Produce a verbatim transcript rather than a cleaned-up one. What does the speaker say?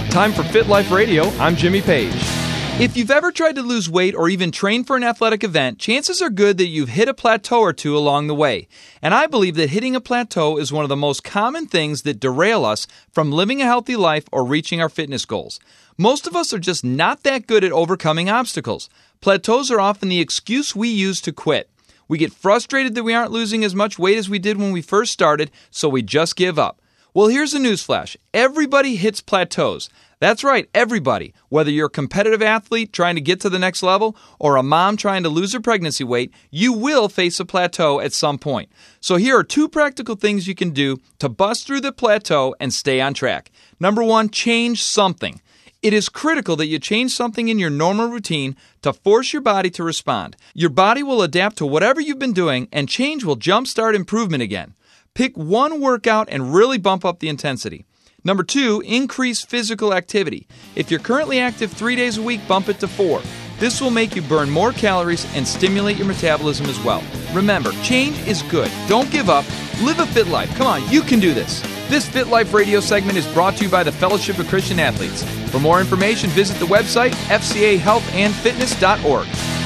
Time for Fit Life Radio. I'm Jimmy Page. If you've ever tried to lose weight or even train for an athletic event, chances are good that you've hit a plateau or two along the way. And I believe that hitting a plateau is one of the most common things that derail us from living a healthy life or reaching our fitness goals. Most of us are just not that good at overcoming obstacles. Plateaus are often the excuse we use to quit. We get frustrated that we aren't losing as much weight as we did when we first started, so we just give up. Well, here's a newsflash. Everybody hits plateaus. That's right, everybody. Whether you're a competitive athlete trying to get to the next level or a mom trying to lose her pregnancy weight, you will face a plateau at some point. So here are two practical things you can do to bust through the plateau and stay on track. Number one, change something. It is critical that you change something in your normal routine to force your body to respond. Your body will adapt to whatever you've been doing, and change will jumpstart improvement again. Pick one workout and really bump up the intensity. Number two, increase physical activity. If you're currently active three days a week, bump it to four. This will make you burn more calories and stimulate your metabolism as well. Remember, change is good. Don't give up. Live a fit life. Come on, you can do this. This Fit Life radio segment is brought to you by the Fellowship of Christian Athletes. For more information, visit the website f c a health and fitness dot org.